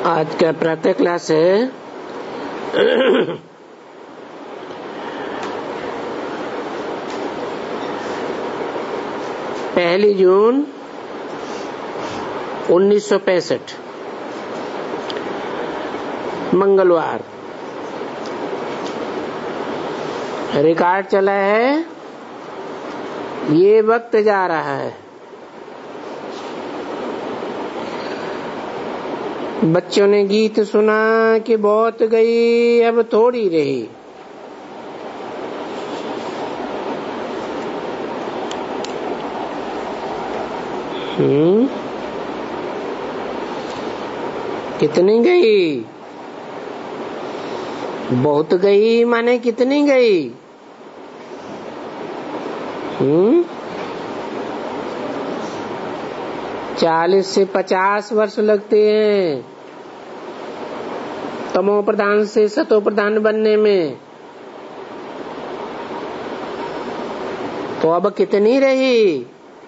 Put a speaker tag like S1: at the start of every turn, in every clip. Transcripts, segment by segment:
S1: आज का प्रातः क्लास है 1 जून 1965 मंगलवार। रिकॉर्ड चला है, ये वक्त जा रहा है। बच्चों ने गीत सुना कि बहुत गई अब थोड़ी रही। कितनी गई? बहुत गई माने कितनी गई? 40 से 50 वर्ष लगते हैं तमो प्रधान से सतो प्रधान बनने में। तो अब कितनी रही?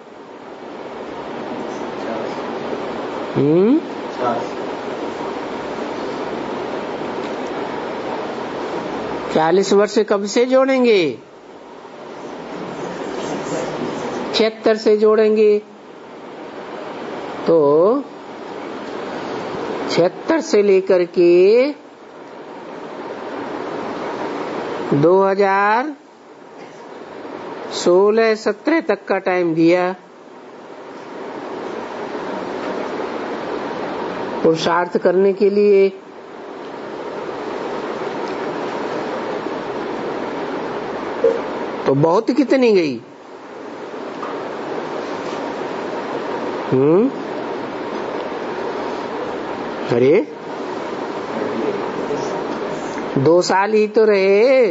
S1: 40 वर्ष कब से जोड़ेंगे? 76 से जोड़ेंगे। तो 76 से लेकर के 2016-17 तक का टाइम दिया पुरुषार्थ करने के लिए। तो बहुत कितनी गई? अरे 2 साल ही तो रहे।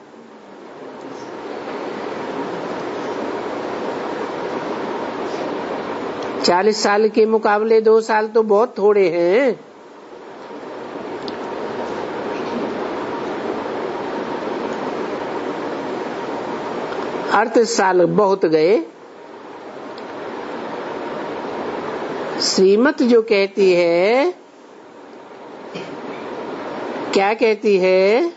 S1: चालीस साल के मुकाबले 2 साल तो बहुत थोड़े हैं। अर्थ साल बहुत गए। श्रीमत जो कहती है, क्या कहती है?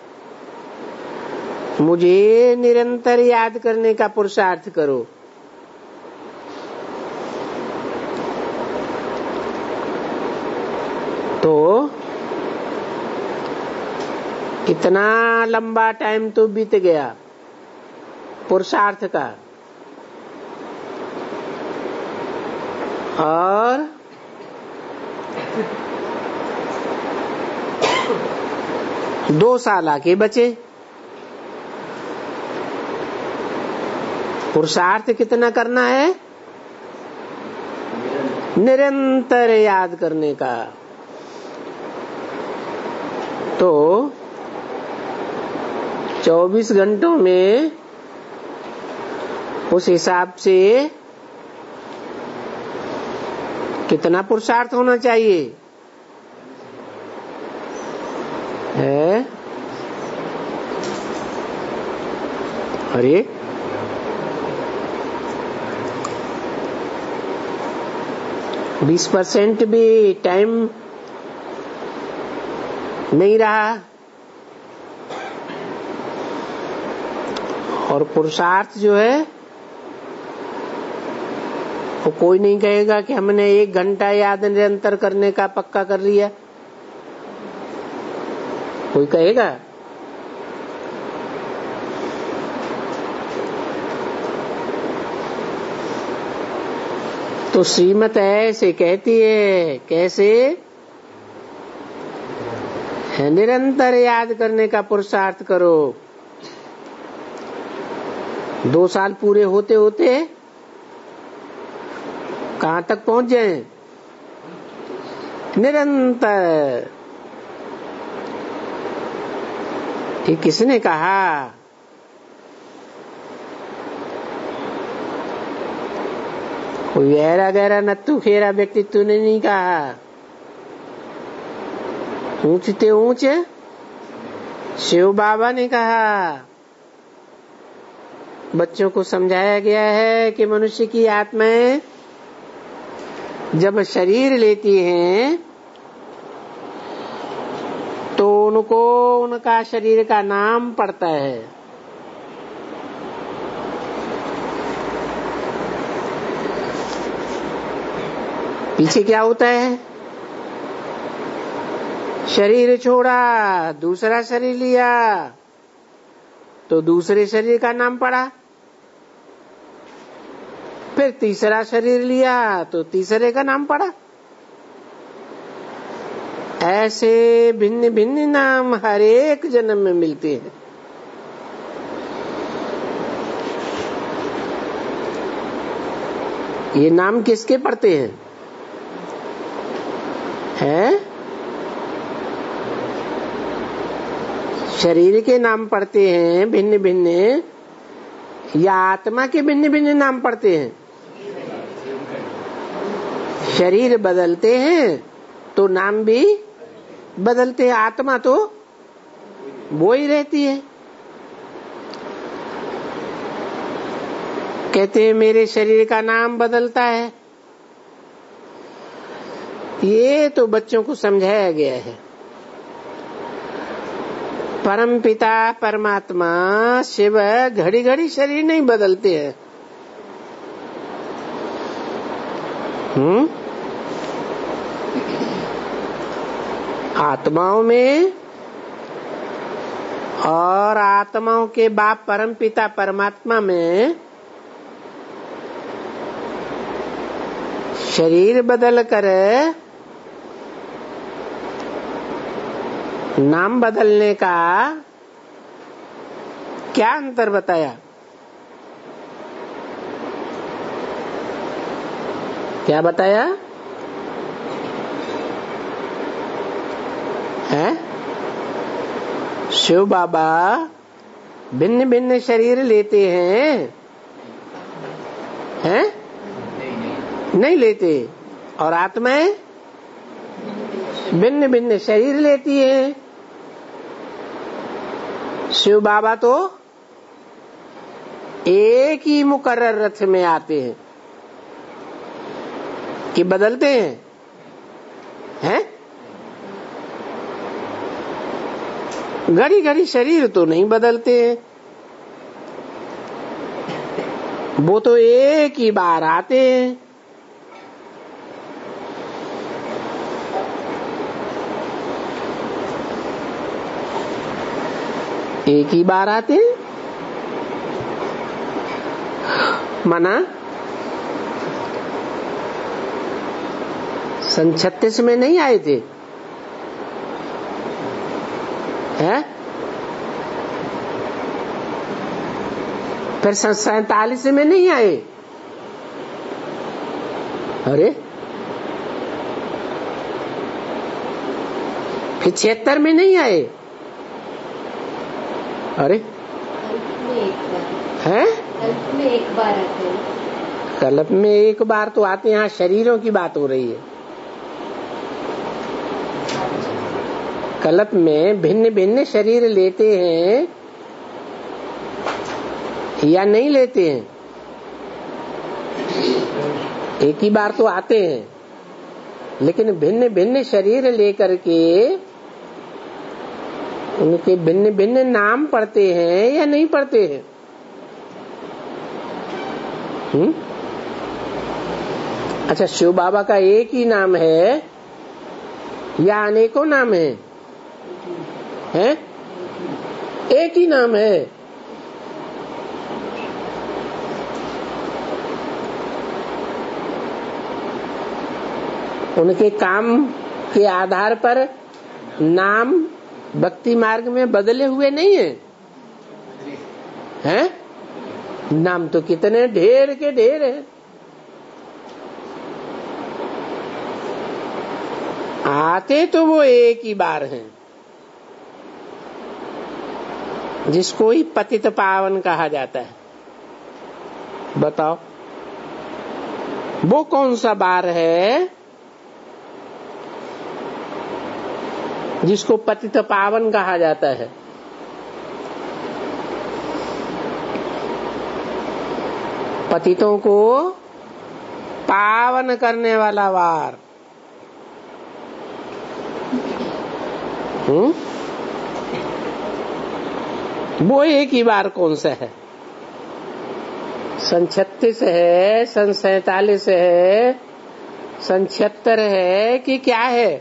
S1: मुझे निरंतर याद करने का पुरुषार्थ करो। तो इतना लंबा टाइम तो बीत गया पुरुषार्थ का, और दो साल आके बचे। पुरुषार्थ कितना करना है? निरंतर याद करने का। तो 24 घंटों में उस हिसाब से कितना पुरुषार्थ होना चाहिए है? अरे 20% भी टाइम नहीं रहा। और पुरुषार्थ जो है वो कोई नहीं कहेगा कि हमने 1 घंटा याद निरंतर करने का पक्का कर लिया। कोई कहेगा? तो श्रीमत ऐसे कहती है। कैसे? है निरंतर याद करने का पुरुषार्थ करो। 2 साल पूरे होते होते कहाँ तक पहुंच जाए? निरंतर। ये किसने कहा? कोई गहरा गहरा नत्थु खेरा व्यक्तित्व ने नहीं कहा। ऊंचते ऊंच शिव बाबा ने कहा। बच्चों को समझाया गया है कि मनुष्य की आत्माएं जब शरीर लेती हैं उनको उनका शरीर का नाम पड़ता है। पीछे क्या होता है? शरीर छोड़ा, दूसरा शरीर लिया, तो दूसरे शरीर का नाम पड़ा। फिर तीसरा शरीर लिया तो तीसरे का नाम पड़ा। ऐसे भिन्न भिन्न नाम हर एक जन्म में मिलते हैं। ये नाम किसके पड़ते हैं? शरीर के नाम पड़ते हैं भिन्न भिन्न, या आत्मा के भिन्न भिन्न नाम पड़ते हैं? शरीर बदलते हैं तो नाम भी बदलते हैं, आत्मा तो वो ही रहती है। कहते हैं मेरे शरीर का नाम बदलता है। ये तो बच्चों को समझाया गया है। परम पिता परमात्मा शिव घड़ी घड़ी शरीर नहीं बदलते हैं। आत्माओं में और आत्माओं के बाप परम पिता परमात्मा में शरीर बदल कर नाम बदलने का क्या अंतर बताया? क्या बताया है? शिव बाबा भिन्न भिन्न शरीर लेते हैं? नहीं लेते। और आत्माएं भिन्न भिन्न शरीर लेती हैं। शिव बाबा तो एक ही मुकर्रर रथ में आते हैं कि बदलते हैं? घड़ी घड़ी शरीर तो नहीं बदलते हैं। वो तो एक ही बार आते हैं। एक ही बार आते हैं। माना 36 में नहीं आए थे, है? फिर 47 में नहीं आए। अरे फिर 76 में नहीं आए। अरे हैं?
S2: कल्प में एक बार आते हैं।
S1: कल्प में एक बार तो आते हैं। यहाँ शरीरों की बात हो रही है। कल्प में भिन्न भिन्न शरीर लेते हैं या नहीं लेते हैं? एक ही बार तो आते हैं, लेकिन भिन्न भिन्न शरीर लेकर के उनके भिन्न भिन्न नाम पढ़ते हैं या नहीं पढ़ते हैं? अच्छा, शिव बाबा का एक ही नाम है या अनेकों नाम है? एक ही नाम है। उनके काम के आधार पर नाम भक्ति मार्ग में बदले हुए नहीं है? नाम तो कितने ढेर के ढेर हैं। आते तो वो एक ही बार हैं, जिसको ही पतित पावन कहा जाता है। बताओ वो कौन सा बार है जिसको पतित पावन कहा जाता है? पतितों को पावन करने वाला वार। वो एक ही बार कौन सा है? सन 36 है, सन 47 है, सन 76 है कि क्या है?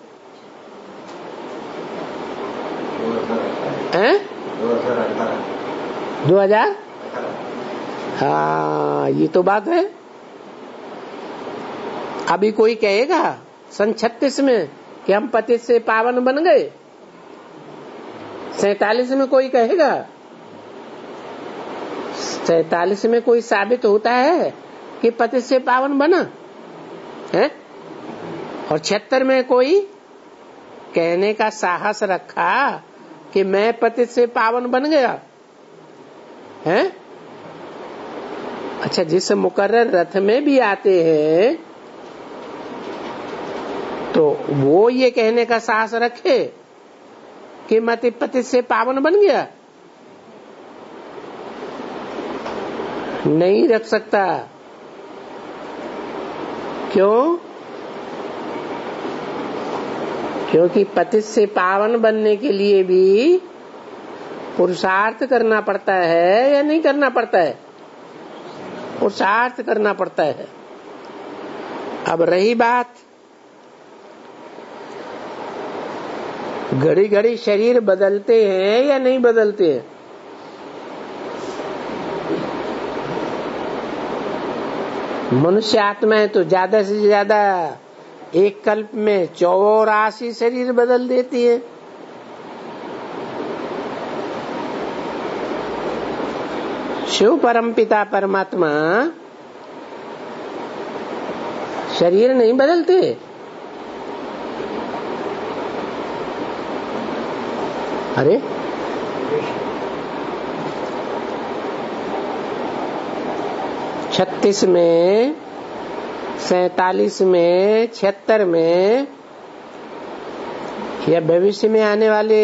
S1: हैं? 2000? हाँ, ये तो बात है। अभी कोई कहेगा सन 36 में कि हम पतित से पावन बन गए? 47 में कोई कहेगा? 47 में कोई साबित होता है कि पतित से पावन बना है? और 76 में कोई कहने का साहस रखा कि मैं पतित से पावन बन गया है? अच्छा, जिस मुकर्रर रथ में भी आते हैं तो वो ये कहने का साहस रखे कि मैं पतित से पावन बन गया? नहीं रख सकता। क्यों? क्योंकि पतित से पावन बनने के लिए भी पुरुषार्थ करना पड़ता है या नहीं करना पड़ता है? पुरुषार्थ करना पड़ता है। अब रही बात, घड़ी घड़ी शरीर बदलते हैं या नहीं बदलते हैं? मनुष्य आत्माएं तो ज्यादा से ज्यादा एक कल्प में 84 शरीर बदल देती है। शिव परमपिता परमात्मा शरीर नहीं बदलते। अरे 36 में, 47 में, 76 में या भविष्य में आने वाले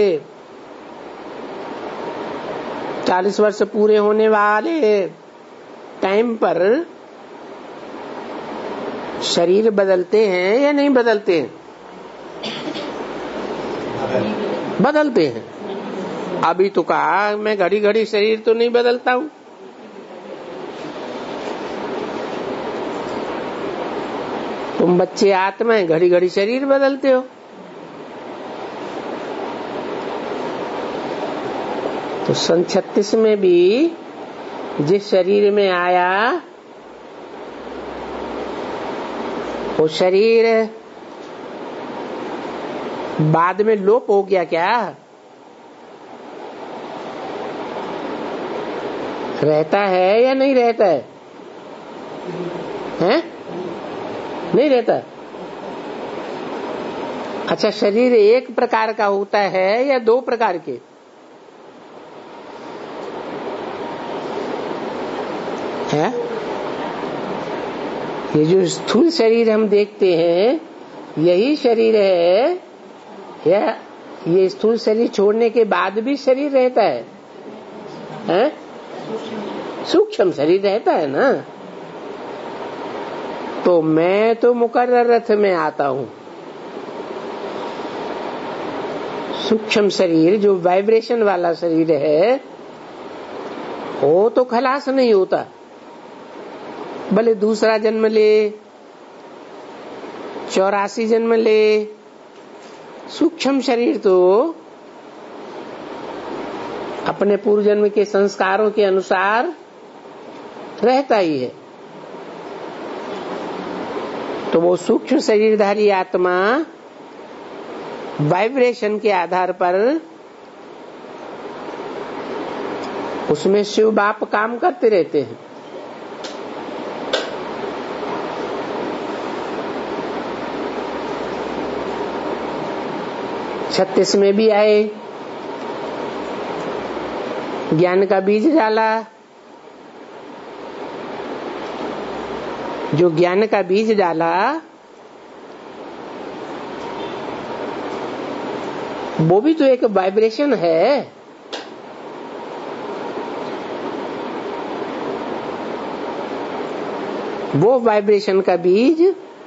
S1: 40 वर्ष पूरे होने वाले टाइम पर शरीर बदलते हैं या नहीं बदलते हैं? बदलते हैं। अभी तो कहा मैं घड़ी घड़ी शरीर तो नहीं बदलता हूं। तुम बच्चे आत्माएं घड़ी घड़ी शरीर बदलते हो। तो सन 36 में भी जिस शरीर में आया वो शरीर बाद में लोप हो गया क्या? रहता है या नहीं रहता है? हैं? नहीं रहता। अच्छा, शरीर एक प्रकार का होता है या दो प्रकार के? है? ये जो स्थूल शरीर हम देखते हैं यही शरीर है या ये स्थूल शरीर छोड़ने के बाद भी शरीर रहता है? हैं? सूक्ष्म शरीर रहता है ना। तो मैं तो मुकर्रर रथ में आता हूं। सूक्ष्म शरीर जो वाइब्रेशन वाला शरीर है वो तो खलास नहीं होता, भले दूसरा जन्म ले, 84 जन्म ले, सूक्ष्म शरीर तो अपने पूर्व जन्म के संस्कारों के अनुसार रहता ही है। तो वो सूक्ष्म शरीरधारी आत्मा वाइब्रेशन के आधार पर उसमें शिव बाप काम करते रहते हैं। छत्तीस में भी आए, ज्ञान का बीज डाला। जो ज्ञान का बीज डाला वो भी तो एक वाइब्रेशन है। वो वाइब्रेशन का बीज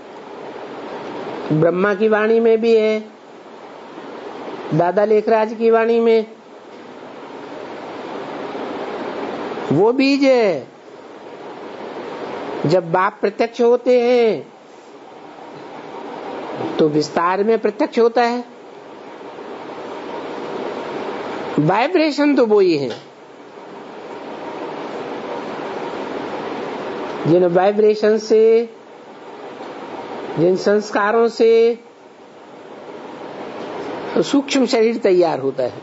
S1: ब्रह्मा की वाणी में भी है, दादा लेखराज की वाणी में, वो बीज है। जब बाप प्रत्यक्ष होते हैं तो विस्तार में प्रत्यक्ष होता है। वाइब्रेशन तो वो ही है। जिन वाइब्रेशन से, जिन संस्कारों से सूक्ष्म शरीर तैयार होता है,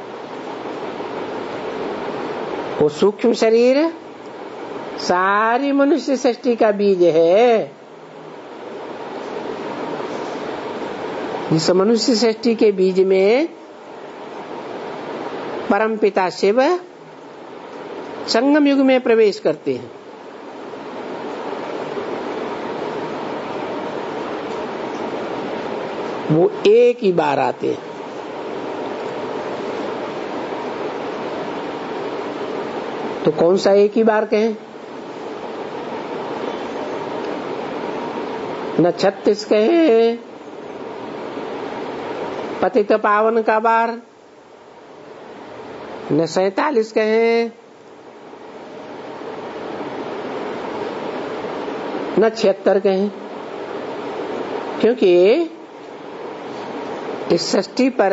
S1: वो सूक्ष्म शरीर सारी मनुष्य सृष्टि का बीज है। इस मनुष्य सृष्टि के बीज में परमपिता शिव संगम युग में प्रवेश करते हैं। वो एक ही बार आते हैं। तो कौन सा एक ही बार कहें? न 36 कहें पतित पावन का बार, न 47 कहें, न 76 कहें, क्योंकि इस सृष्टि पर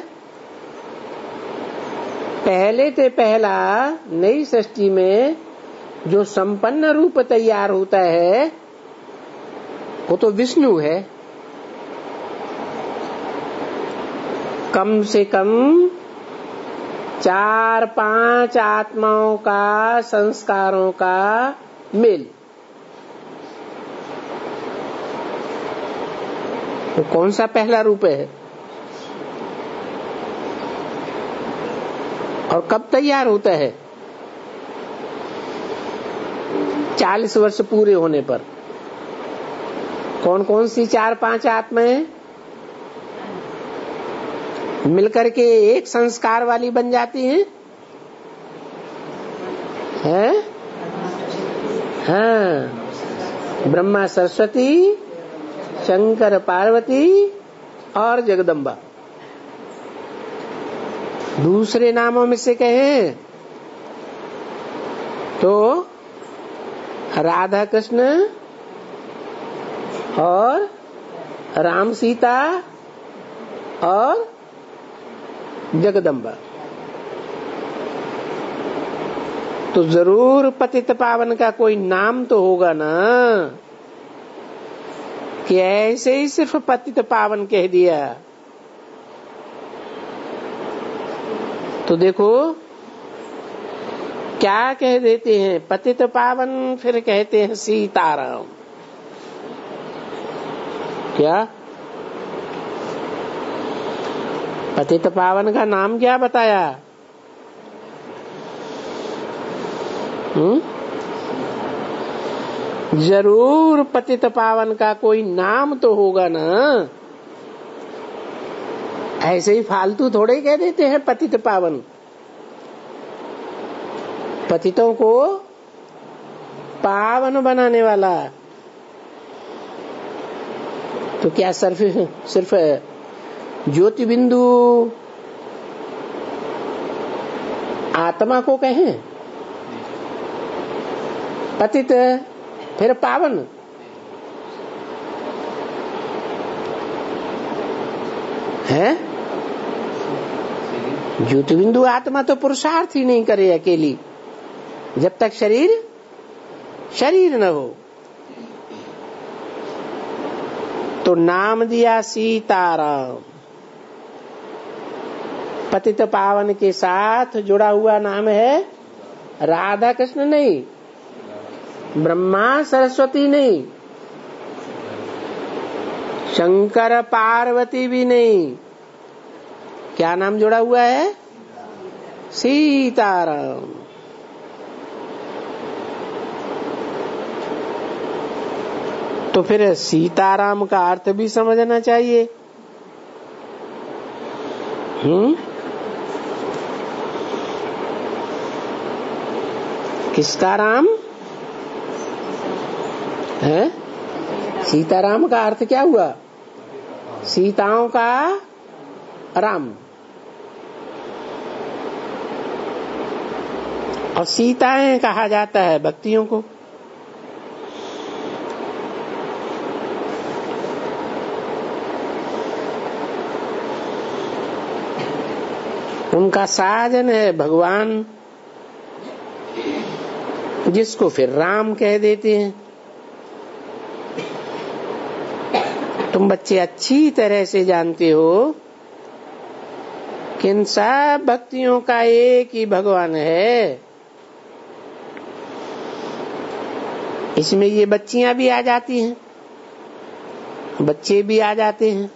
S1: पहले से पहला नई सृष्टि में जो संपन्न रूप तैयार होता है वो तो विष्णु है। कम से कम 4-5 आत्माओं का, संस्कारों का मेल। वो कौन सा पहला रूप है और कब तैयार होता है? 40 वर्ष पूरे होने पर। कौन कौन सी 4-5 आत्माएं मिलकर के एक संस्कार वाली बन जाती हैं? हैं? हाँ, ब्रह्मा सरस्वती, शंकर पार्वती और जगदम्बा। दूसरे नामों में से कहें तो राधा कृष्ण और राम सीता और जगदम्बा। तो जरूर पतित पावन का कोई नाम तो होगा ना, कि ऐसे ही सिर्फ पतित पावन कह दिया। तो देखो क्या कह देते हैं, पतित पावन, फिर कहते हैं सीताराम। क्या पतित पावन का नाम क्या बताया? जरूर पतित पावन का कोई नाम तो होगा ना। ऐसे ही फालतू थोड़े कह देते हैं पतित पावन। पतितों को पावन बनाने वाला। तो क्या सिर्फ ज्योति बिंदु आत्मा को कहें पतित फिर पावन? है ज्योति बिंदु आत्मा तो पुरुषार्थ ही नहीं करे अकेली, जब तक शरीर न हो। तो नाम दिया सीताराम। पतित पावन के साथ जुड़ा हुआ नाम है राधा कृष्ण नहीं, ब्रह्मा सरस्वती नहीं, शंकर पार्वती भी नहीं। क्या नाम जुड़ा हुआ है? सीताराम। तो फिर सीताराम का अर्थ भी समझना चाहिए। किसका राम है? सीताराम का अर्थ क्या हुआ? सीताओं का राम। और सीताएं कहा जाता है भक्तियों को। उनका साजन है भगवान, जिसको फिर राम कह देते हैं। तुम बच्चे अच्छी तरह से जानते हो कि इन सब भक्तियों का एक ही भगवान है। इसमें ये बच्चियां भी आ जाती हैं, बच्चे भी आ जाते हैं,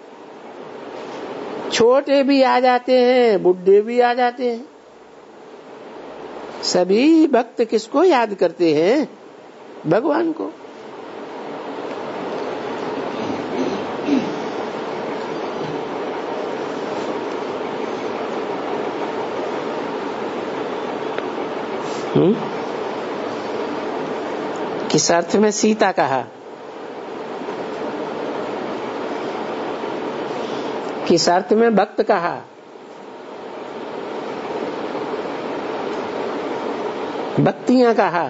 S1: छोटे भी आ जाते हैं, बुढ़े भी आ जाते हैं। सभी भक्त किसको याद करते हैं? भगवान को। किस अर्थ में सीता कहा? किस अर्थ में भक्त कहा? भक्तियां कहा।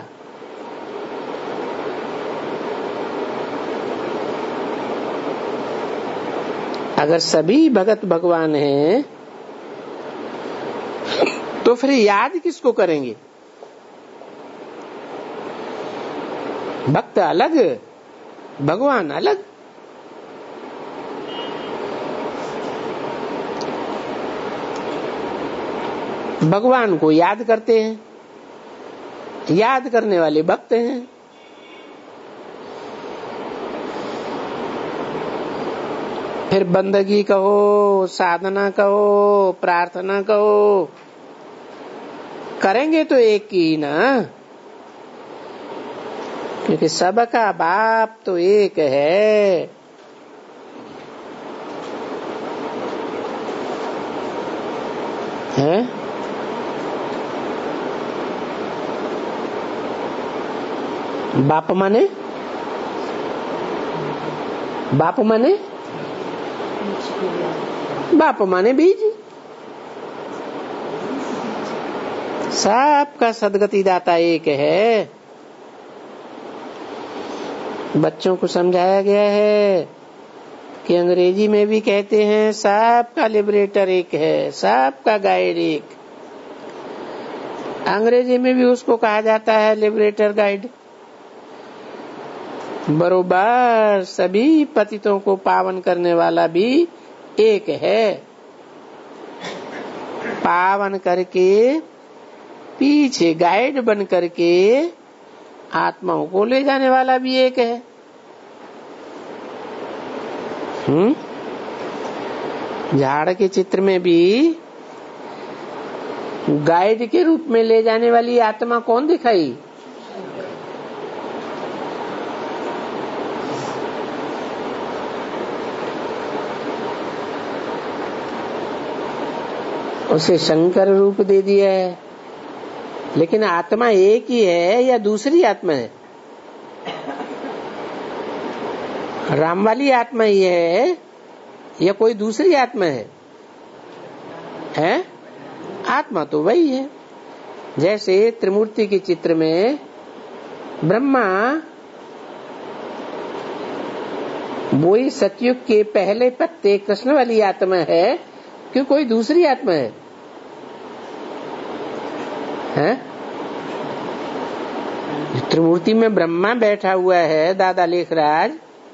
S1: अगर सभी भगत भगवान हैं तो फिर याद किसको करेंगे? भक्त अलग, भगवान अलग। भगवान को याद करते हैं, याद करने वाले भक्त हैं। फिर बंदगी कहो, साधना कहो, प्रार्थना कहो, करेंगे तो एक की ना, क्योंकि सबका बाप तो एक है। हैं? बाप माने? बाप माने? बाप माने बीज। सबका सदगति दाता एक है। बच्चों को समझाया गया है कि अंग्रेजी में भी कहते हैं सबका लिबरेटर एक है, सबका गाइड एक। अंग्रेजी में भी उसको कहा जाता है लिबरेटर गाइड। बरोबर सभी पतितों को पावन करने वाला भी एक है। पावन करके पीछे गाइड बन करके आत्माओं को ले जाने वाला भी एक है। झाड़ के चित्र में भी गाइड के रूप में ले जाने वाली आत्मा कौन दिखाई? उसे शंकर रूप दे दिया है। लेकिन आत्मा एक ही है या दूसरी आत्मा है? राम वाली आत्मा ही है या कोई दूसरी आत्मा है? हैं? आत्मा तो वही है। जैसे त्रिमूर्ति के चित्र में ब्रह्मा वही सतयुग के पहले पत्ते कृष्ण वाली आत्मा है कि कोई दूसरी आत्मा है? हैं? त्रिमूर्ति में ब्रह्मा बैठा हुआ है दादा लेखराज,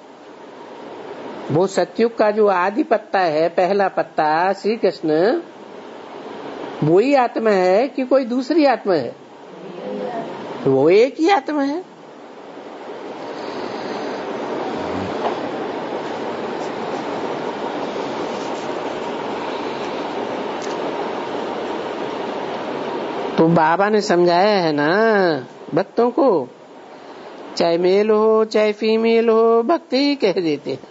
S1: वो सतयुग का जो आदि पत्ता है, पहला पत्ता श्री कृष्ण, वही आत्मा है कि कोई दूसरी आत्मा है? वो एक ही आत्मा है। तो बाबा ने समझाया है ना भक्तों को, चाहे मेल हो चाहे फीमेल हो, भक्ति ही कह देते हैं।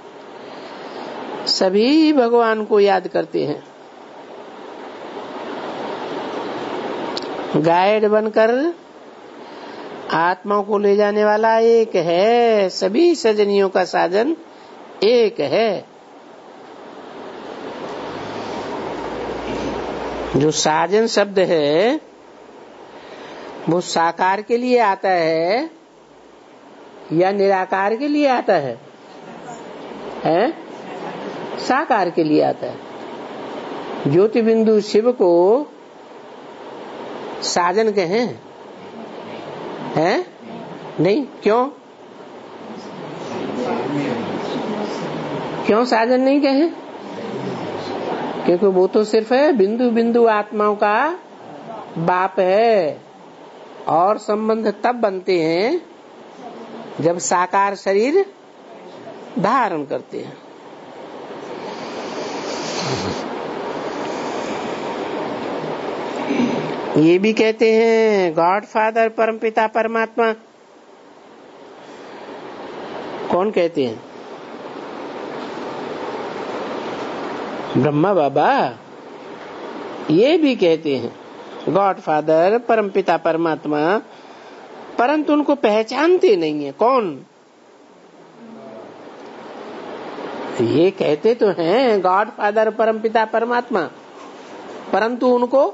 S1: सभी भगवान को याद करते हैं। गाइड बनकर आत्माओं को ले जाने वाला एक है। सभी सजनियों का साजन एक है। जो साजन शब्द है वो साकार के लिए आता है या निराकार के लिए आता है? हैं? साकार के लिए आता है। ज्योति बिंदु शिव को साजन कहें? हैं? नहीं, क्यों? क्यों साजन नहीं कहें? क्योंकि वो तो सिर्फ है बिंदु बिंदु आत्माओं का बाप है, और संबंध तब बनते हैं जब साकार शरीर धारण करते हैं। ये भी कहते हैं गॉड फादर परमपिता परमात्मा। कौन कहते हैं? ब्रह्मा बाबा ये भी कहते हैं गॉड फादर परमपिता परमात्मा, परंतु उनको पहचानते नहीं है। कौन? ये कहते तो हैं गॉड फादर परमपिता परमात्मा, परंतु उनको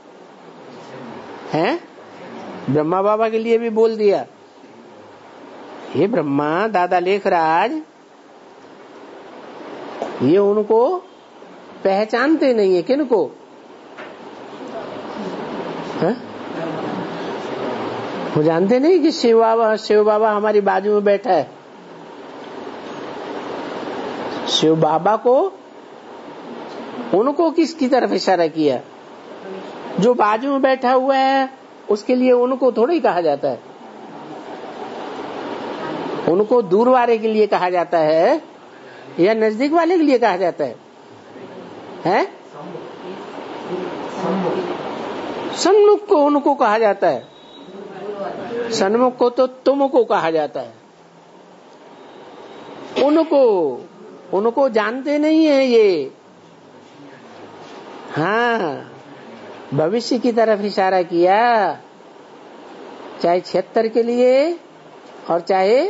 S1: हैं? ब्रह्मा बाबा के लिए भी बोल दिया, ये ब्रह्मा दादा लेखराज ये उनको पहचानते नहीं है। किनको? है? वो जानते नहीं कि शिव बाबा हमारी बाजू में बैठा है। शिव बाबा को उनको किसकी तरफ इशारा किया? जो बाजू में बैठा हुआ है उसके लिए उनको थोड़ा ही कहा जाता है, उनको दूर वाले के लिए कहा जाता है या नजदीक वाले के लिए कहा जाता है? हैं? सन्मुख को उनको कहा जाता है, सन्मुख को तो तुमको कहा जाता है। उनको जानते नहीं है ये। हाँ, भविष्य की तरफ इशारा किया, चाहे 76 के लिए और चाहे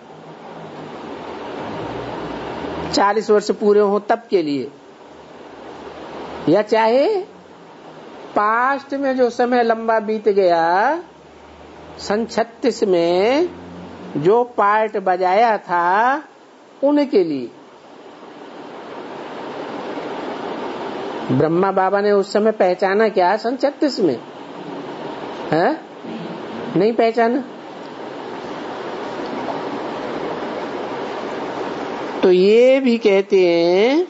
S1: 40 वर्ष पूरे हो तब के लिए, या चाहे पास्ट में जो समय लंबा बीत गया, सन 36 में जो पार्ट बजाया था उनके लिए। ब्रह्मा बाबा ने उस समय पहचाना क्या सन 36 में? है? नहीं पहचाना। तो ये भी कहते हैं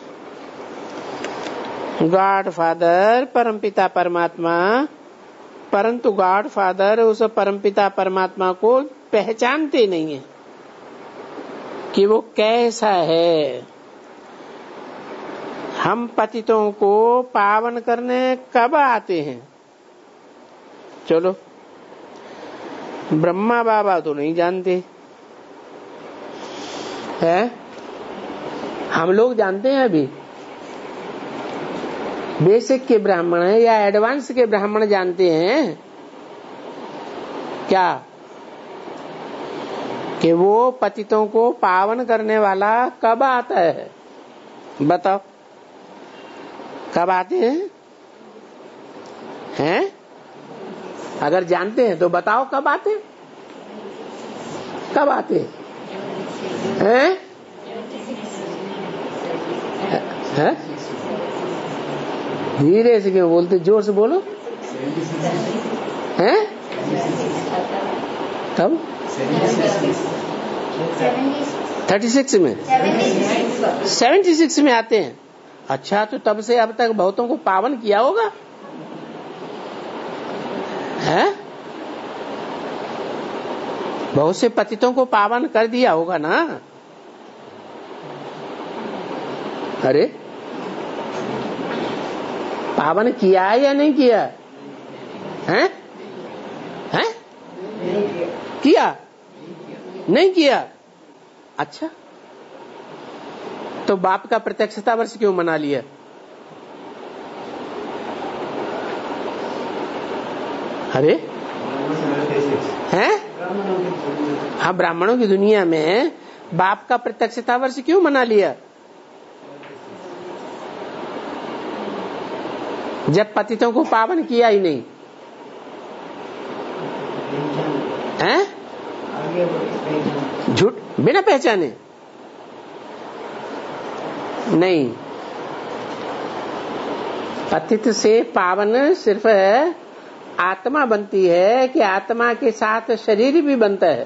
S1: गॉड फादर परमपिता परमात्मा, परंतु गॉड फादर उस परमपिता परमात्मा को पहचानते नहीं है कि वो कैसा है। हम पतितों को पावन करने कब आते हैं? चलो, ब्रह्मा बाबा तो नहीं जानते हैं, हम लोग जानते हैं। अभी बेसिक के ब्राह्मण है या एडवांस के ब्राह्मण जानते हैं क्या कि वो पतितों को पावन करने वाला कब आता है? बताओ, कब आते हैं? हैं? अगर जानते हैं तो बताओ कब आते? कब आते हैं? हैं? धीरे से क्यों बोलते, जोर से बोलो। हैं? कब? 36 में, 76 में आते हैं। अच्छा, तो तब से अब तक बहुतों को पावन किया होगा, है? बहुत से पतितों को पावन कर दिया होगा ना। अरे, पावन किया है या नहीं किया? हैं? हैं? किया? नहीं किया? अच्छा, तो बाप का प्रत्यक्षता वर्ष क्यों मना लिया? अरे हैं? हाँ, ब्राह्मणों की दुनिया में बाप का प्रत्यक्षता वर्ष क्यों मना लिया? जब पतितों को पावन किया ही नहीं। हैं? झूठ बिना पहचाने नहीं। पतित से पावन सिर्फ आत्मा बनती है कि आत्मा के साथ शरीर भी बनता है?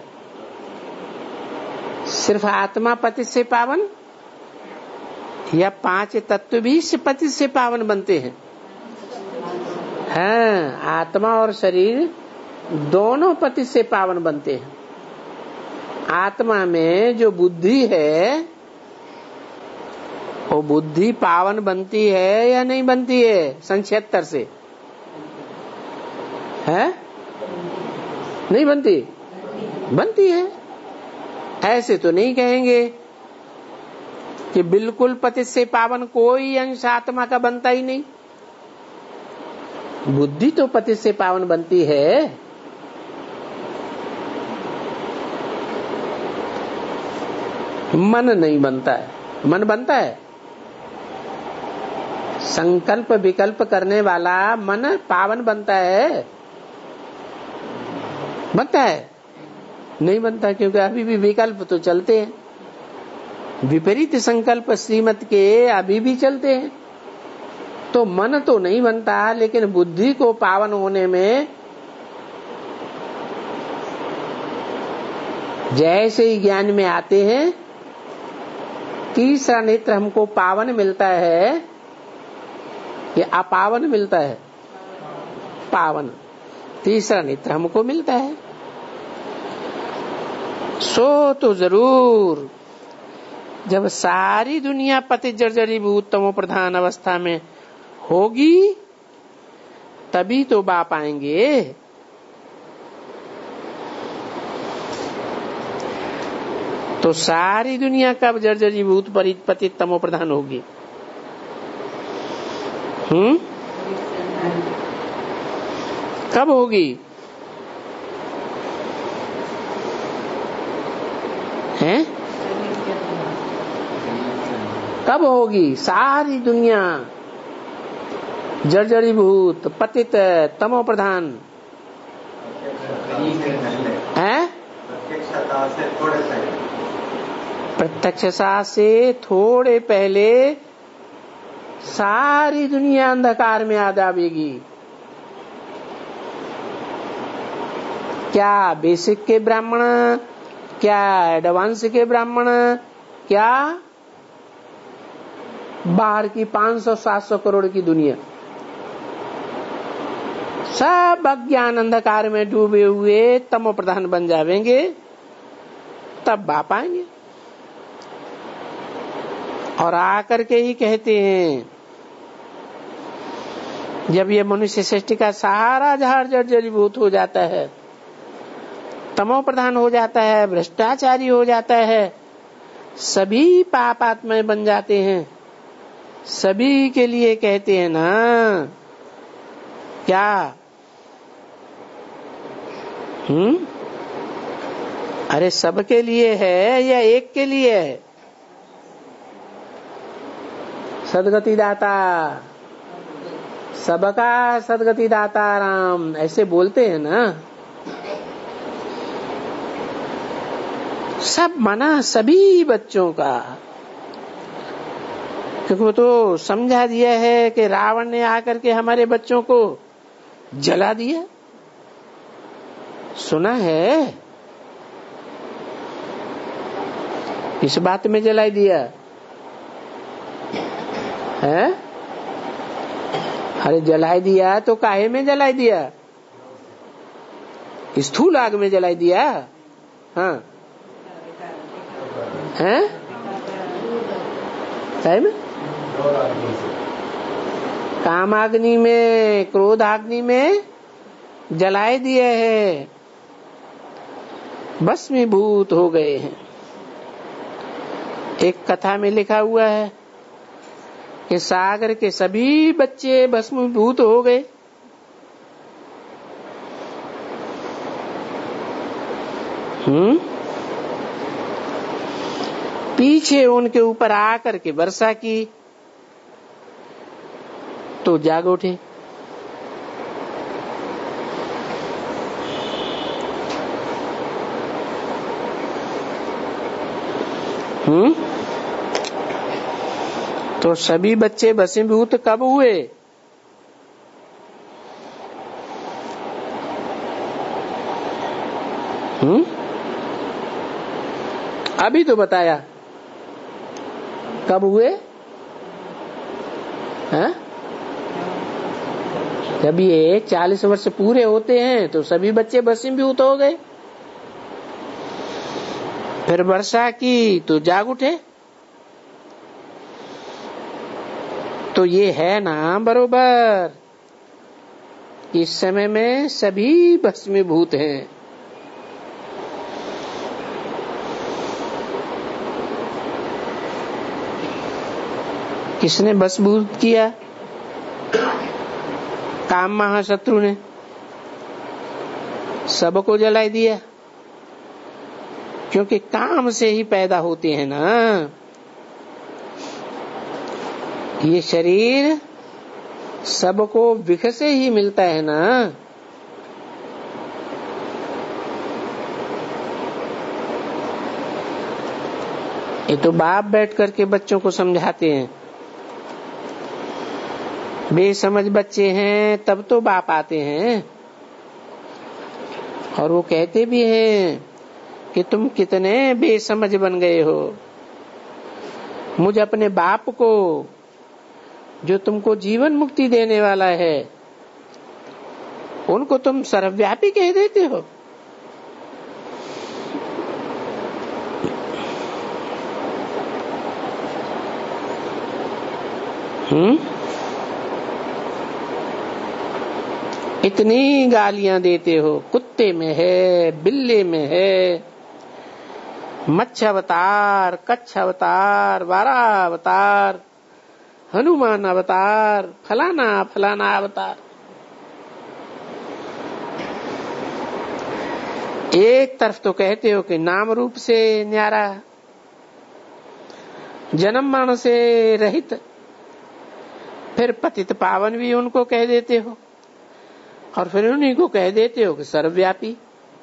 S1: सिर्फ आत्मा पतित से पावन या 5 तत्व भी पतित से पावन बनते हैं? हाँ, आत्मा और शरीर दोनों पतित से पावन बनते हैं। आत्मा में जो बुद्धि है वो बुद्धि पावन बनती है या नहीं बनती है? सन 76 से है? नहीं बनती? बनती है। ऐसे तो नहीं कहेंगे कि बिल्कुल पतित से पावन कोई अंश आत्मा का बनता ही नहीं। बुद्धि तो पतित से पावन बनती है। मन नहीं बनता है। मन बनता है? संकल्प विकल्प करने वाला मन पावन बनता है? बनता है? नहीं बनता, क्योंकि अभी भी विकल्प तो चलते हैं। विपरीत संकल्प श्रीमत के अभी भी चलते हैं। तो मन तो नहीं बनता, लेकिन बुद्धि को पावन होने में जैसे ही ज्ञान में आते हैं, तीसरा नेत्र हमको पावन मिलता है या अपावन मिलता है? पावन। तीसरा नेत्र हमको मिलता है। सो तो जरूर जब सारी दुनिया पतित जर्जरीभूत तमो प्रधान अवस्था में होगी तभी तो बाप आएंगे। तो सारी दुनिया कब जर्जरीभूत पतित तमो प्रधान होगी? कब होगी? हैं? कब होगी सारी दुनिया जर्जरीभूत पतित तमो प्रधान? हैं? प्रत्यक्षता से थोड़े पहले सारी दुनिया अंधकार में आ जाएगी। क्या बेसिक के ब्राह्मण, क्या एडवांस के ब्राह्मण, क्या बाहर की 500-700 करोड़ की दुनिया, सब अज्ञान अंधकार में डूबे हुए तमो प्रधान बन जाएंगे, तब बाप आएंगे। और आकर के ही कहते हैं, जब ये मनुष्य सृष्टि का सारा जहार जर्जरीभूत हो जाता है, तमो प्रधान हो जाता है, भ्रष्टाचारी हो जाता है, सभी पापात्मा बन जाते हैं, सभी के लिए कहते हैं ना, क्या अरे सबके लिए है या एक के लिए है? सदगति दाता, सबका सदगति दाता राम, ऐसे बोलते हैं ना। सब मना सभी बच्चों का, क्योंकि वो तो समझा दिया है कि रावण ने आकर के हमारे बच्चों को जला दिया। सुना है इस बात में जला दिया है? अरे जला दिया तो काहे में जला दिया? स्थूल आग में जला दिया। हाँ हैं? काहे में? कामाग्नि में, क्रोधाग्नि में जलाए दिए हैं, भस्मीभूत हो गए हैं। एक कथा में लिखा हुआ है कि सागर के सभी बच्चे भस्मीभूत हो गए। पीछे उनके ऊपर आकर के वर्षा की तो जाग उठे। तो सभी बच्चे भस्मीभूत कब हुए? अभी तो बताया कब हुए? जब ये 40 वर्ष पूरे होते हैं तो सभी बच्चे भस्मीभूत हो गए। फिर वर्षा की तो जाग उठे। तो ये है ना बरोबर, इस समय में सभी भस्मीभूत हैं। किसने भस्मीभूत किया? काम महाशत्रु ने सबको जला दिया, क्योंकि काम से ही पैदा होते हैं ना। ये शरीर सबको विख से ही मिलता है ना। ये तो बाप बैठ करके बच्चों को समझाते हैं। बेसमझ बच्चे हैं तब तो बाप आते हैं और वो कहते भी हैं कि तुम कितने बेसमझ बन गए हो। मुझे अपने बाप को, जो तुमको जीवन मुक्ति देने वाला है, उनको तुम सर्वव्यापी कह देते हो। इतनी गालियां देते हो। कुत्ते में है, बिल्ले में है, मच्छ अवतार, कच्छ अवतार, वारा अवतार, हनुमान अवतार, फलाना फलाना अवतार। एक तरफ तो कहते हो कि नाम रूप से न्यारा, जन्म मरण से रहित, फिर पतित पावन भी उनको कह देते हो, और फिर उन्हीं को कह देते हो कि सर्वव्यापी।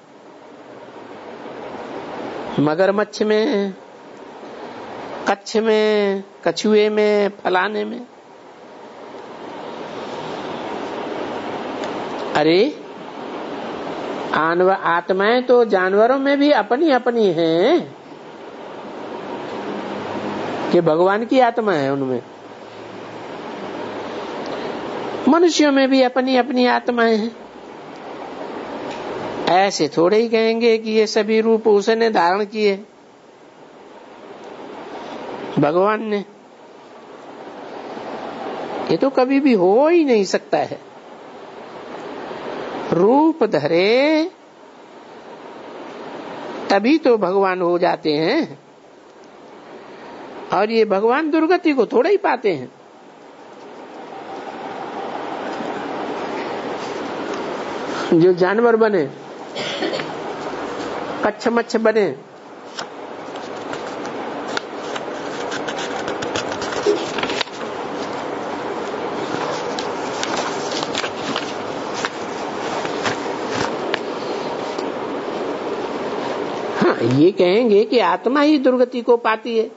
S1: मगरमच्छ में, कच्छ में, कछुए में, फलाने में। अरे आत्माएं तो जानवरों में भी अपनी अपनी हैं, कि भगवान की आत्मा है उनमें। मनुष्यों में भी अपनी अपनी आत्माएं हैं। ऐसे थोड़े ही कहेंगे कि ये सभी रूप उसने धारण किए, भगवान ने। ये तो कभी भी हो ही नहीं सकता है। रूप धरे तभी तो भगवान हो जाते हैं, और ये भगवान दुर्गति को थोड़ा ही पाते हैं। जो जानवर बने, कच्छ मच्छ बने, हाँ, ये कहेंगे कि आत्मा ही दुर्गति को पाती है।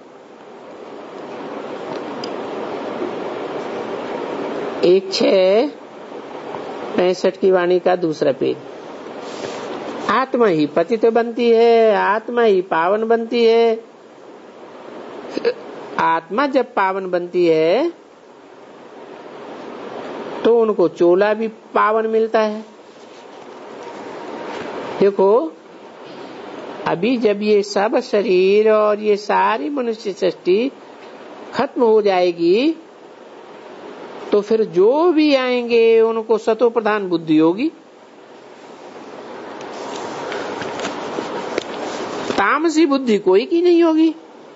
S1: एक 6:65 की वाणी का दूसरा पेज। आत्मा ही पतित बनती है, आत्मा ही पावन बनती है। आत्मा जब पावन बनती है तो उनको चोला भी पावन मिलता है। देखो, अभी जब ये सब शरीर और ये सारी मनुष्य सृष्टि खत्म हो जाएगी, तो फिर जो भी आएंगे उनको सतो प्रधान बुद्धि होगी। तामसी बुद्धि कोई की नहीं होगी।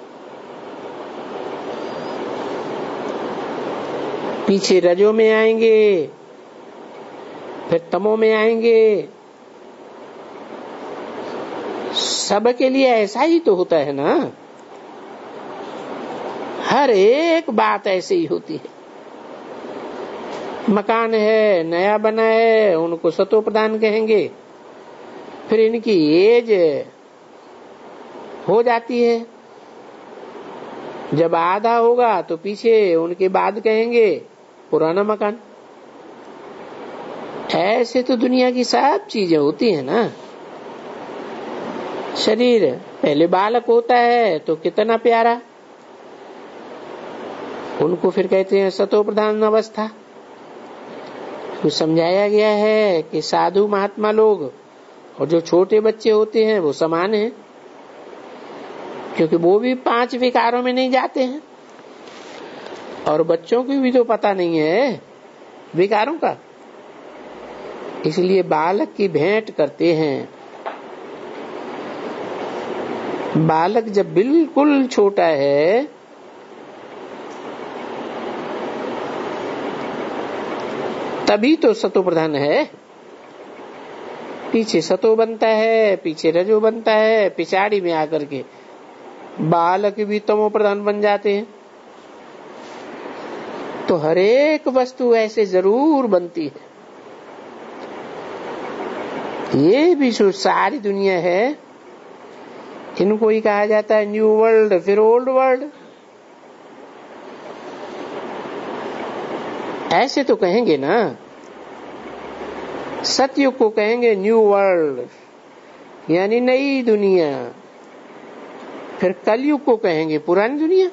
S1: पीछे रजो में आएंगे, फिर तमो में आएंगे। सबके लिए ऐसा ही तो होता है ना। हर एक बात ऐसे ही होती है। मकान है, नया बना है, उनको सतो प्रधान कहेंगे। फिर इनकी एज हो जाती है, जब आधा होगा तो पीछे उनके बाद कहेंगे पुराना मकान। ऐसे तो दुनिया की सब चीजें होती है ना। शरीर पहले बालक होता है तो कितना प्यारा, उनको फिर कहते हैं सतो प्रधान अवस्था। तो समझाया गया है कि साधु महात्मा लोग और जो छोटे बच्चे होते हैं वो समान हैं, क्योंकि वो भी 5 विकारों में नहीं जाते हैं और बच्चों को भी तो पता नहीं है विकारों का, इसलिए बालक की भेंट करते हैं। बालक जब बिल्कुल छोटा है तभी तो सतो प्रधान है। पीछे सतो बनता है, पीछे रजो बनता है, पिछाड़ी में आकर के बालक भी तमो प्रधान बन जाते हैं। तो हर एक वस्तु ऐसे जरूर बनती है। ये भी जो सारी दुनिया है इनको ही कहा जाता है न्यू वर्ल्ड, फिर ओल्ड वर्ल्ड। ऐसे तो कहेंगे ना, सतयुग को कहेंगे न्यू वर्ल्ड यानी नई दुनिया, फिर कलयुग को कहेंगे पुरानी दुनिया।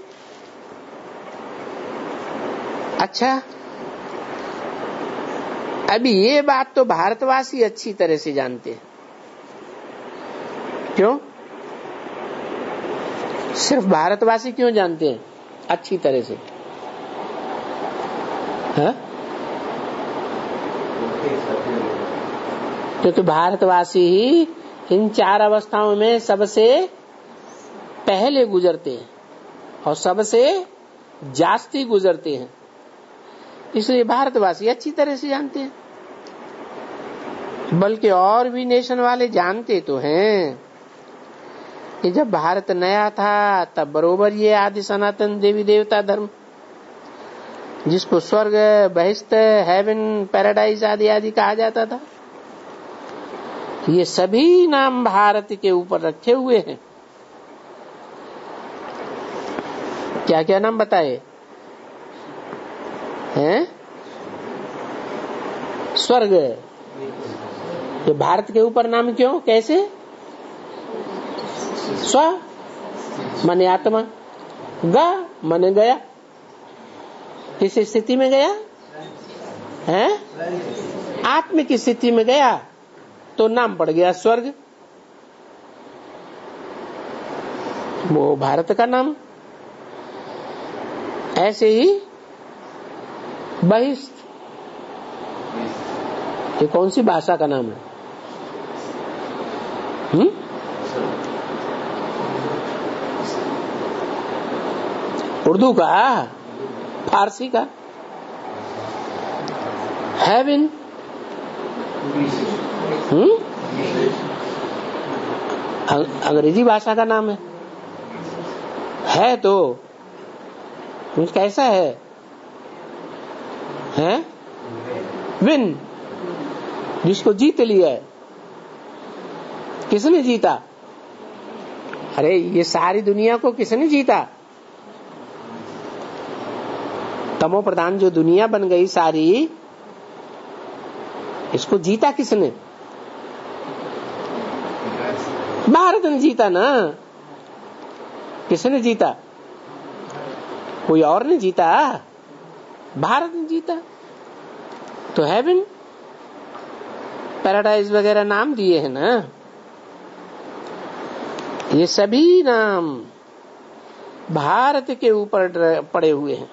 S1: अच्छा, अभी ये बात तो भारतवासी अच्छी तरह से जानते हैं। क्यों? सिर्फ भारतवासी क्यों जानते हैं अच्छी तरह से? हाँ? क्योंकि भारतवासी ही इन 4 अवस्थाओं में सबसे पहले गुजरते हैं और सबसे जास्ती गुजरते हैं, इसलिए भारतवासी अच्छी तरह से जानते हैं। बल्कि और भी नेशन वाले जानते तो हैं कि जब भारत नया था तब बरोबर ये आदि सनातन देवी देवता धर्म, जिसको स्वर्ग, बहिष्ट, हेवन, पैराडाइज आदि आदि कहा जाता था, ये सभी नाम भारत के ऊपर रखे हुए हैं। क्या क्या नाम बताए हैं? स्वर्ग, तो भारत के ऊपर नाम क्यों, कैसे? स्व माने आत्मा, ग माने गया, किस स्थिति में गया है? आत्म की स्थिति में गया तो नाम पड़ गया स्वर्ग, वो भारत का नाम। ऐसे ही बहिष्ठ, ये कौन सी भाषा का नाम है? उर्दू का, फारसी का। हेवन, अंग्रेजी भाषा का नाम है तो कैसा है? हैं? विन, जिसको जीत लिया है। किसने जीता? अरे ये सारी दुनिया को किसने जीता? तमो प्रधान जो दुनिया बन गई सारी, इसको जीता किसने? भारत ने जीता ना। किसने जीता? कोई और ने जीता, भारत ने जीता। तो हेवन, पैराडाइज वगैरह नाम दिए हैं ना, ये सभी नाम भारत के ऊपर पड़े हुए हैं।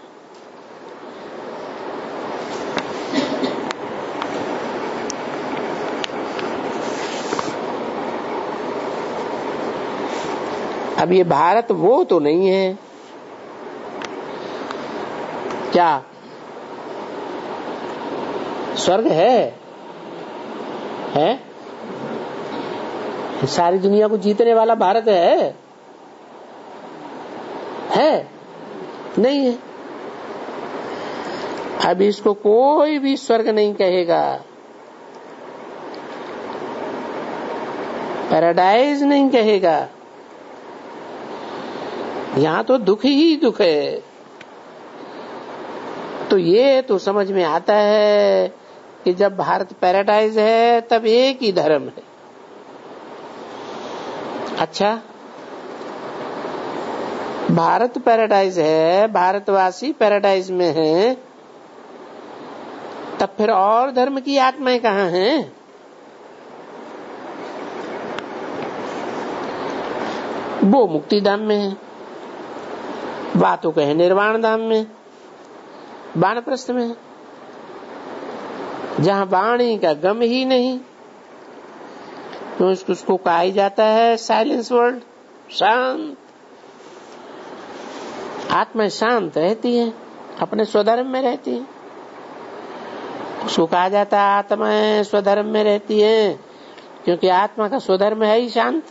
S1: अब ये भारत वो तो नहीं है क्या? स्वर्ग है? सारी दुनिया को जीतने वाला भारत है? नहीं है। अब इसको कोई भी स्वर्ग नहीं कहेगा, पैराडाइज नहीं कहेगा, यहाँ तो दुख ही दुख है। तो ये तो समझ में आता है कि जब भारत पैराडाइज है तब एक ही धर्म है। अच्छा, भारत पैराडाइज है, भारतवासी पैराडाइज में है, तब फिर और धर्म की आत्माएं कहाँ हैं? वो मुक्ति धाम में है, बातों कहे निर्वाण धाम में, वानप्रस्थ में है, जहां वाणी का गम ही नहीं, तो उसको कहा ही जाता है साइलेंस वर्ल्ड, शांत। आत्मा शांत रहती है, अपने स्वधर्म में रहती है, उसको कहा जाता है आत्माएं स्वधर्म में रहती है, क्योंकि आत्मा का स्वधर्म है ही शांत।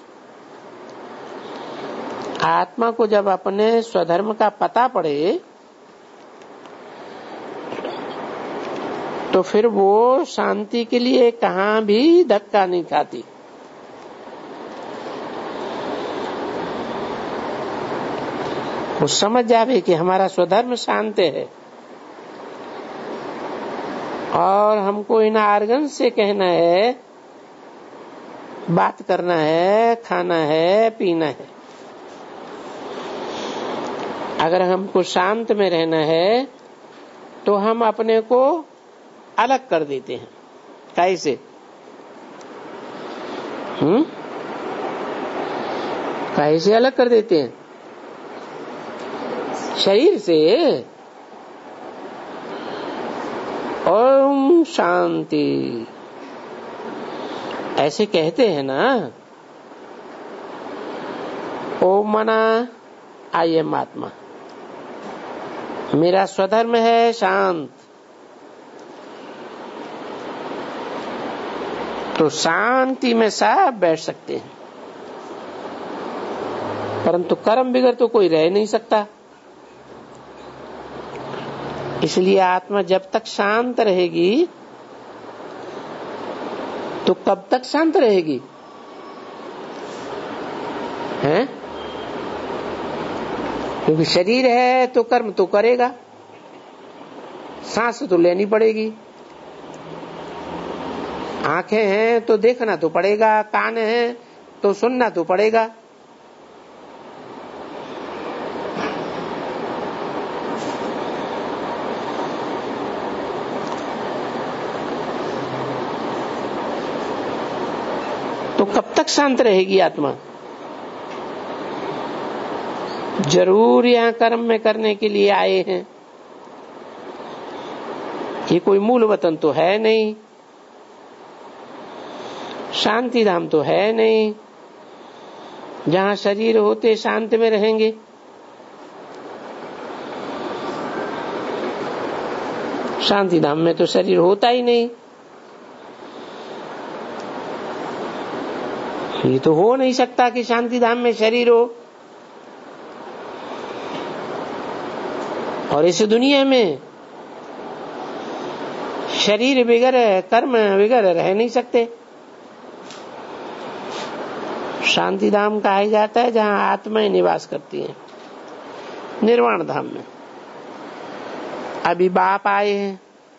S1: आत्मा को जब अपने स्वधर्म का पता पड़े तो फिर वो शांति के लिए कहां भी धक्का नहीं खाती। वो समझ जावे कि हमारा स्वधर्म शांत है और हमको इन आर्गन से कहना है, बात करना है, खाना है, पीना है। अगर हमको शांत में रहना है तो हम अपने को अलग कर देते हैं। कैसे? कैसे अलग कर देते हैं? शरीर से। ओम शांति ऐसे कहते हैं ना। ओम मना आई एम आत्मा, मेरा स्वधर्म है शांत। तो शांति में सब बैठ सकते हैं, परंतु कर्म बिगड़ तो कोई रह नहीं सकता। इसलिए आत्मा जब तक शांत रहेगी तो कब तक शांत रहेगी? हैं? क्योंकि शरीर है तो कर्म तो करेगा, सांस तो लेनी पड़ेगी, आंखें हैं तो देखना तो पड़ेगा, कान हैं तो सुनना तो पड़ेगा। तो कब तक शांत रहेगी आत्मा? जरूर यहाँ कर्म में करने के लिए आए हैं, ये कोई मूल वतन तो है नहीं, शांति धाम तो है नहीं जहाँ शरीर होते शांत में रहेंगे। शांति धाम में तो शरीर होता ही नहीं, ये तो हो नहीं सकता कि शांति धाम में शरीर हो। और इस दुनिया में शरीर बिगर कर्म बिगर रह नहीं सकते। शांति धाम कहा जाता है जहाँ आत्माएं निवास करती हैं, निर्वाण धाम में। अभी बाप आए हैं,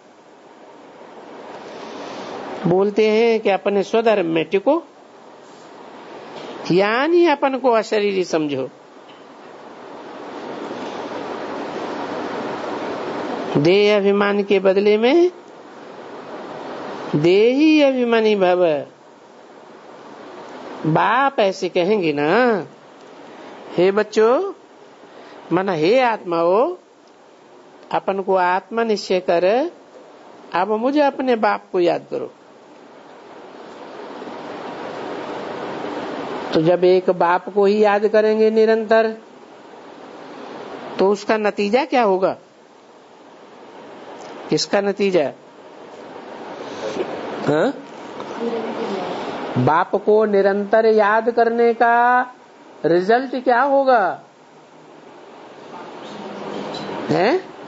S1: बोलते हैं कि अपने स्वधर्म में टिको, यानी अपन को अशरीरी समझो। देह अभिमान के बदले में देही अभिमानी भव। बाप ऐसे कहेंगे ना, हे बच्चों, मन हे आत्माओ, अपन को आत्मा निश्चय कर, अब मुझे अपने बाप को याद करो। तो जब एक बाप को ही याद करेंगे निरंतर, तो उसका नतीजा क्या होगा? किसका नतीजा? हाँ? बाप को निरंतर याद करने का रिजल्ट क्या होगा? है?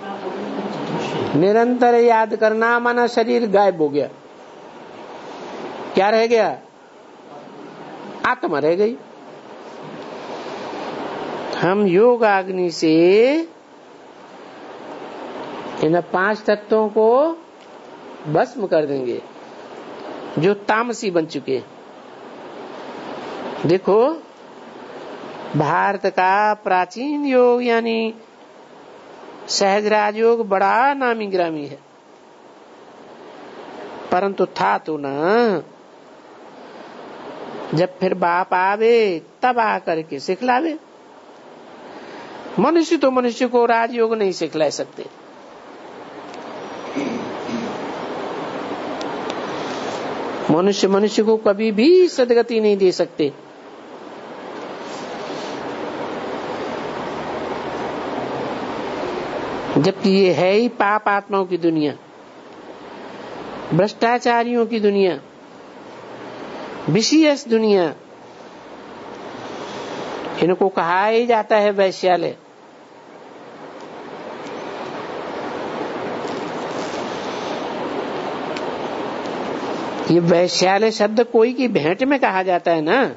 S1: निरंतर याद करना माना शरीर गायब हो गया, क्या रह गया? आत्मा रह गई। हम योगाग्नि से इन 5 तत्वों को भस्म कर देंगे जो तामसी बन चुके। देखो, भारत का प्राचीन योग यानी सहजराज योग बड़ा नामी ग्रामी है, परंतु था तो ना। जब फिर बाप आवे तब आकर के सिखलावे। मनुष्य तो मनुष्य को राजयोग नहीं सिखला सकते। मनुष्य मनुष्य को कभी भी सदगति नहीं दे सकते। जबकि ये है ही पाप आत्माओं की दुनिया, भ्रष्टाचारियों की दुनिया, विषयस दुनिया। इनको कहा ही जाता है वैश्यालय। ये वैश्यालय शब्द कोई की भेंट में कहा जाता है ना,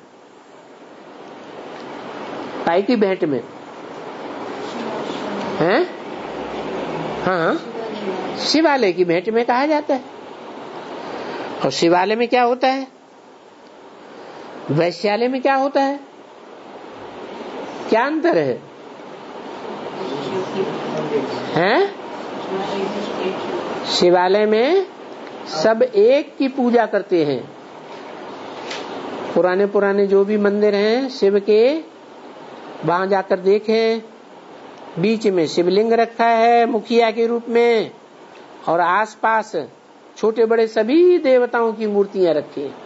S1: पाई की भेंट में हैं? हाँ, शिवालय की भेंट में कहा जाता है। और शिवालय में क्या होता है, वैश्यालय में क्या होता है, क्या अंतर है? हैं? शिवालय में सब एक की पूजा करते हैं। पुराने पुराने जो भी मंदिर हैं शिव के, वहां जाकर देखें, बीच में शिवलिंग रखा है मुखिया के रूप में, और आसपास छोटे बड़े सभी देवताओं की मूर्तियां रखी हैं।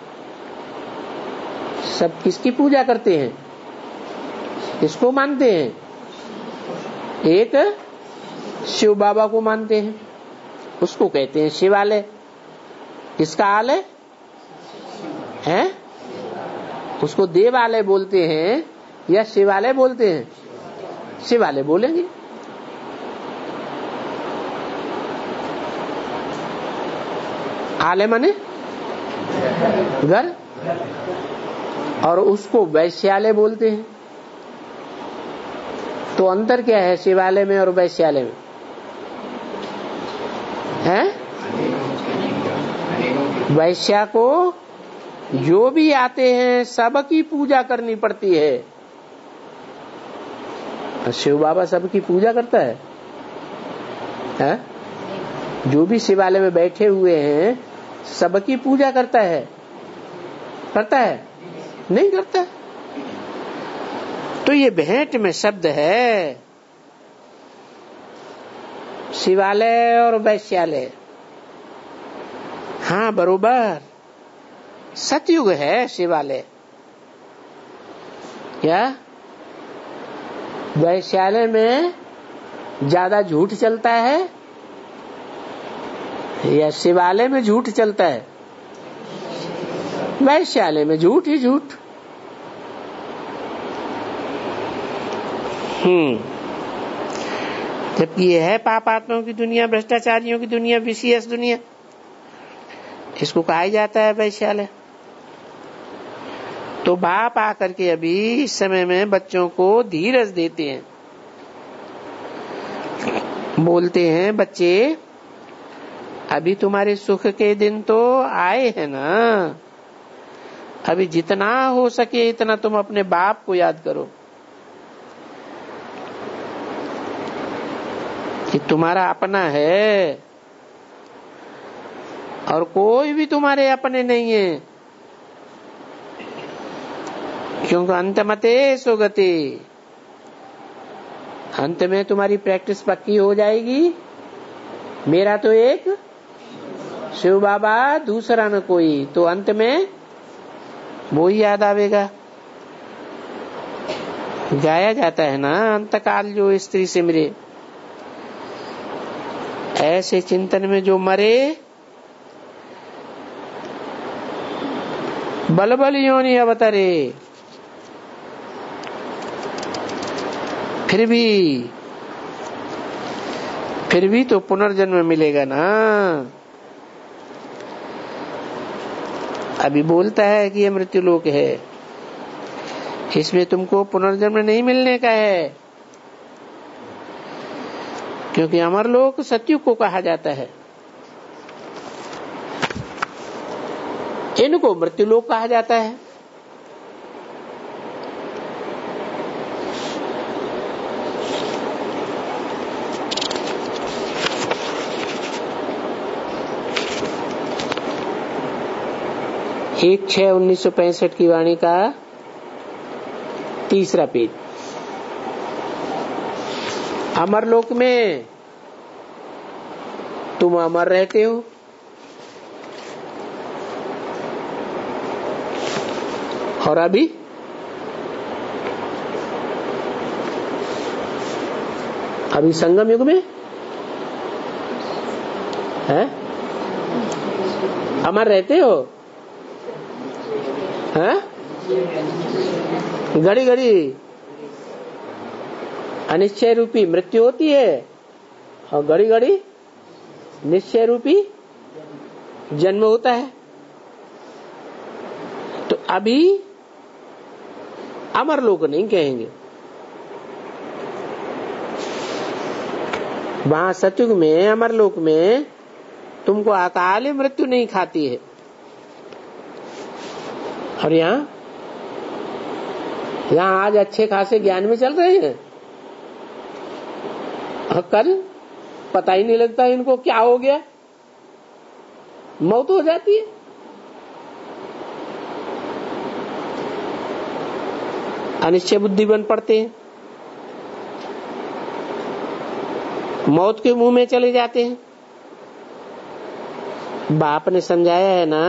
S1: सब किसकी पूजा करते हैं, किसको मानते हैं? एक शिव बाबा को मानते हैं, उसको कहते हैं शिवालय। किसका आलय है? उसको देवालय बोलते हैं या शिवालय बोलते हैं? शिवालय बोलेंगे। आलय माने घर, और उसको वैश्यालय बोलते हैं। तो अंतर क्या है शिवालय में और वैश्यालय में? हैं? वैश्या को जो भी आते हैं सबकी पूजा करनी पड़ती है। शिव बाबा सबकी पूजा करता है? जो भी शिवालय में बैठे हुए हैं सबकी पूजा करता है? करता है? नहीं करता। तो ये भेंट में शब्द है, शिवालय और वैश्यालय। हाँ बरोबर, सतयुग है शिवालय। क्या वैश्यालय में ज्यादा झूठ चलता है या शिवालय में झूठ चलता है? वैश्यालय में झूठ ही झूठ। जबकि ये है पापात्माओं की दुनिया, भ्रष्टाचारियों की दुनिया, विषयस दुनिया। इसको कहा जाता है वैश्यालय। तो बाप आकर के अभी इस समय में बच्चों को धीरज देते हैं, बोलते हैं बच्चे अभी तुम्हारे सुख के दिन तो आए हैं ना, अभी जितना हो सके इतना तुम अपने बाप को याद करो कि तुम्हारा अपना है और कोई भी तुम्हारे अपने नहीं है। क्योंकि अंतमते सुगति, अंत में तुम्हारी प्रैक्टिस पक्की हो जाएगी। मेरा तो एक शिव बाबा, दूसरा न कोई, तो अंत में वो ही याद आवेगा। गाया जाता है ना, अंतकाल जो स्त्री से मिले, ऐसे चिंतन में जो मरे बल बल योनि अवतरे। फिर भी तो पुनर्जन्म मिलेगा ना। अभी बोलता है कि ये मृत्युलोक है, इसमें तुमको पुनर्जन्म नहीं मिलने का है, क्योंकि अमरलोक सतयुग को कहा जाता है। इनको मृत्युलोक कहा जाता है। एक 6/1965 की वाणी का 3रा पेज। अमरलोक में तुम अमर रहते हो, और अभी संगम युग में हैं, अमर रहते हो, हैं? घड़ी घड़ी अनिश्चय रूपी मृत्यु होती है, और घड़ी घड़ी निश्चय रूपी जन्म होता है। तो अभी अमरलोक नहीं कहेंगे। वहां सतयुग में, अमरलोक में तुमको अकाल मृत्यु नहीं खाती है। और यहाँ आज अच्छे खासे ज्ञान में चल रहे हैं, और कल पता ही नहीं लगता इनको क्या हो गया, मौत हो जाती है। अनिश्चय बुद्धि बन पड़ते हैं, मौत के मुंह में चले जाते हैं। बाप ने समझाया है ना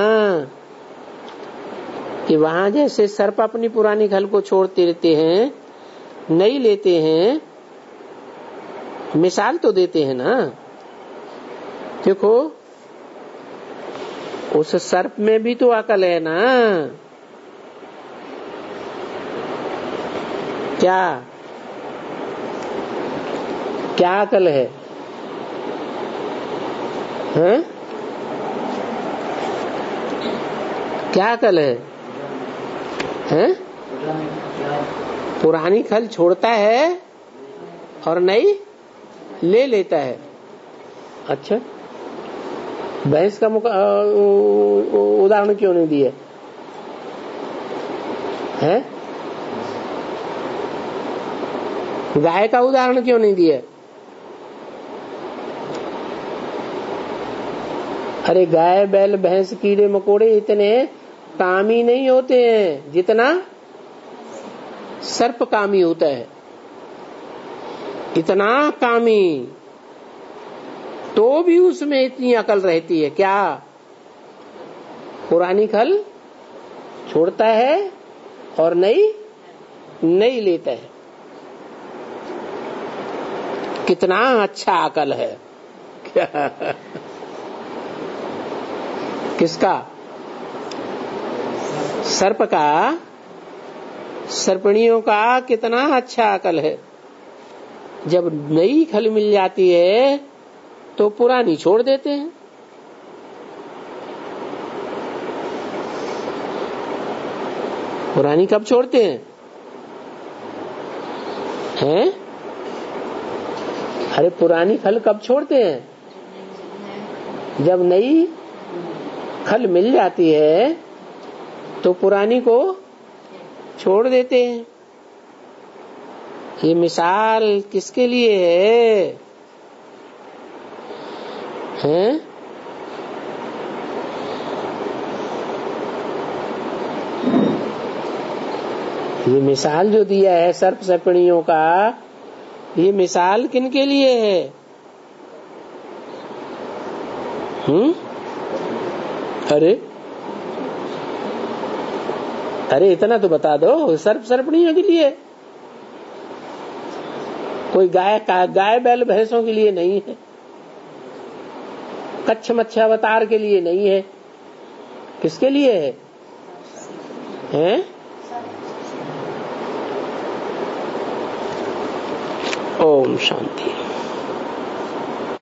S1: कि वहां जैसे सर्प अपनी पुरानी खल को छोड़ते रहते हैं, नहीं लेते हैं, मिसाल तो देते हैं ना। देखो उस सर्प में भी तो अकल है ना। क्या अकल है? हैं? क्या अकल है? हैं? पुरानी खल छोड़ता है और नई ले लेता है। अच्छा, भैंस का उदाहरण क्यों नहीं दिया है? गाय का उदाहरण क्यों नहीं दिया? अरे गाय बैल भैंस कीड़े मकोड़े इतने कामी नहीं होते हैं जितना सर्प कामी होता है। इतना कामी, तो भी उसमें इतनी अकल रहती है। क्या? पुरानी खल छोड़ता है और नई लेता है। कितना अच्छा अकल है। क्या? किसका? सर्प का, सर्पणियों का कितना अच्छा अकल है। जब नई खल मिल जाती है तो पुरानी छोड़ देते हैं। पुरानी कब छोड़ते हैं? हैं? अरे पुरानी खल कब छोड़ते हैं? जब नई खल मिल जाती है तो पुरानी को छोड़ देते हैं। ये मिसाल किसके लिए है? हैं? ये मिसाल जो दिया है सर्प सर्पणियों का, ये मिसाल किनके लिए है? अरे इतना तो बता दो, सर्प सर्पणियों के लिए। कोई गाय बैल भैंसों के लिए नहीं है, कच्छ मच्छ अवतार के लिए नहीं है। किसके लिए है? हैं? ओम शांति।